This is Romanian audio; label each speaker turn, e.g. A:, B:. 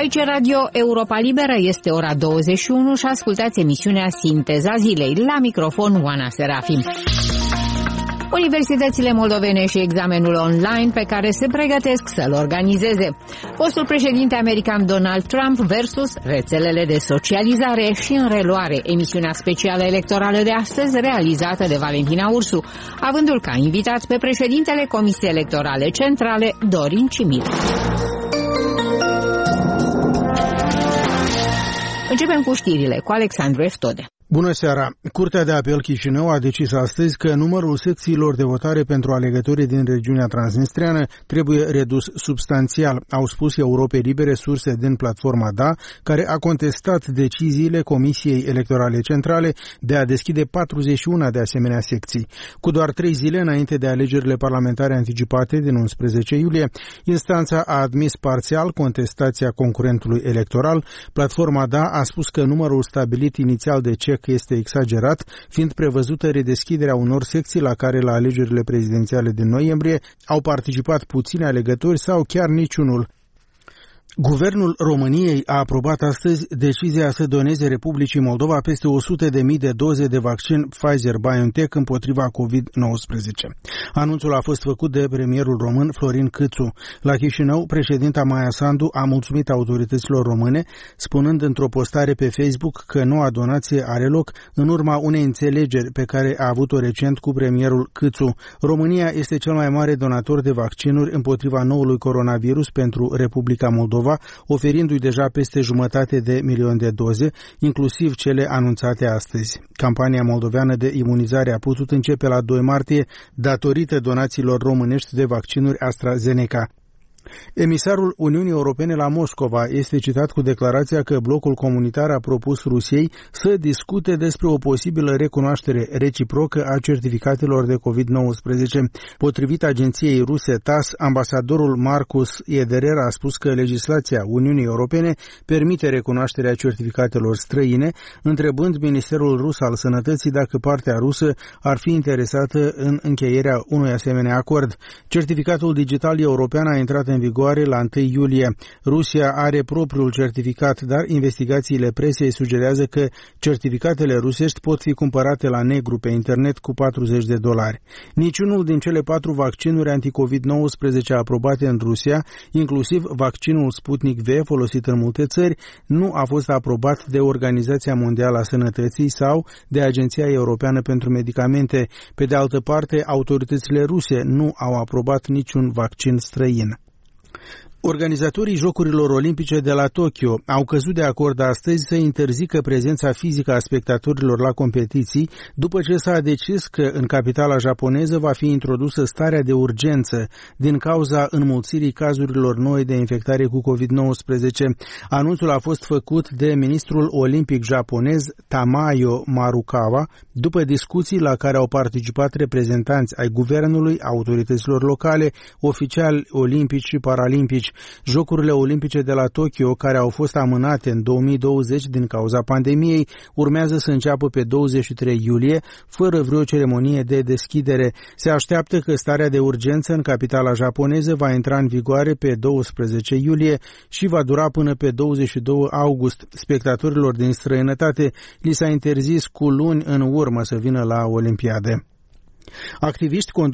A: Aici Radio Europa Liberă, este ora 21 și ascultați emisiunea Sinteza Zilei. La microfon Oana Serafim. Universitățile moldovene și examenul online pe care se pregătesc să-l organizeze. Fostul președinte american Donald Trump versus rețelele de socializare și în reluare, emisiunea specială electorală de astăzi realizată de Valentina Ursu, avându-l ca invitat pe președintele Comisiei Electorale Centrale, Dorin Cimil. Începem cu știrile cu Alexandru Eftode.
B: Bună seara! Curtea de Apel Chișinău a decis astăzi că numărul secțiilor de votare pentru alegătorii din regiunea transnistreană trebuie redus substanțial, au spus Europei Libere surse din platforma DA, care a contestat deciziile Comisiei Electorale Centrale de a deschide 41 de asemenea secții. Cu doar 3 zile înainte de alegerile parlamentare anticipate din 11 iulie, instanța a admis parțial contestația concurentului electoral. Platforma DA a spus că numărul stabilit inițial de CEC este exagerat, fiind prevăzută redeschiderea unor secții la care la alegerile prezidențiale din noiembrie au participat puțini alegători sau chiar niciunul. Guvernul României a aprobat astăzi decizia să doneze Republicii Moldova peste 100.000 de doze de vaccin Pfizer-BioNTech împotriva COVID-19. Anunțul a fost făcut de premierul român Florin Câțu. La Chișinău, președinta Maia Sandu a mulțumit autorităților române, spunând într-o postare pe Facebook că noua donație are loc în urma unei înțelegeri pe care a avut-o recent cu premierul Câțu. România este cel mai mare donator de vaccinuri împotriva noului coronavirus pentru Republica Moldova, oferindu-i deja peste 500.000 de doze, inclusiv cele anunțate astăzi. Campania moldoveană de imunizare a putut începe la 2 martie datorită donațiilor românești de vaccinuri AstraZeneca. Emisarul Uniunii Europene la Moscova este citat cu declarația că blocul comunitar a propus Rusiei să discute despre o posibilă recunoaștere reciprocă a certificatelor de COVID-19. Potrivit agenției ruse TASS, ambasadorul Marcus Ederer a spus că legislația Uniunii Europene permite recunoașterea certificatelor străine, întrebând Ministerul Rus al Sănătății dacă partea rusă ar fi interesată în încheierea unui asemenea acord. Certificatul digital european a intrat în vigoare la 1 iulie. Rusia are propriul certificat, dar investigațiile presei sugerează că certificatele rusești pot fi cumpărate la negru pe internet cu $40. Niciunul din cele 4 vaccinuri anti-COVID-19 aprobate în Rusia, inclusiv vaccinul Sputnik V folosit în multe țări, nu a fost aprobat de Organizația Mondială a Sănătății sau de Agenția Europeană pentru Medicamente. Pe de altă parte, autoritățile ruse nu au aprobat niciun vaccin străin. Organizatorii Jocurilor Olimpice de la Tokyo au căzut de acord astăzi să interzică prezența fizică a spectatorilor la competiții, după ce s-a decis că în capitala japoneză va fi introdusă starea de urgență din cauza înmulțirii cazurilor noi de infectare cu COVID-19. Anunțul a fost făcut de ministrul olimpic japonez Tamayo Marukawa, după discuții la care au participat reprezentanți ai guvernului, autorităților locale, oficiali olimpici și paralimpici. Jocurile olimpice de la Tokyo, care au fost amânate în 2020 din cauza pandemiei, urmează să înceapă pe 23 iulie, fără vreo ceremonie de deschidere. Se așteaptă că starea de urgență în capitala japoneză va intra în vigoare pe 12 iulie și va dura până pe 22 august. Spectatorilor din străinătate li s-a interzis cu luni în urmă să vină la Olimpiade. Activiști